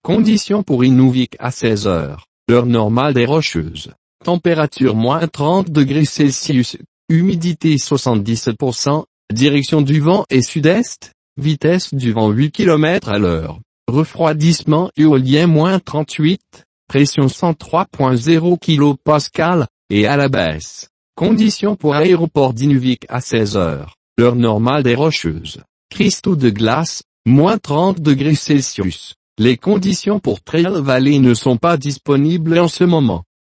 Conditions pour Inuvik à 16 heures, l'heure normale des Rocheuses. Température -30°C, humidité 77%, direction du vent est sud-est, vitesse du vent 8 km à l'heure. Refroidissement éolien -38, pression 103.0 kPa, et à la baisse. Conditions pour aéroport d'Inuvik à 16 heures, l'heure normale des Rocheuses. Cristaux de glace, -30°C. Les conditions pour Trail Valley ne sont pas disponibles en ce moment.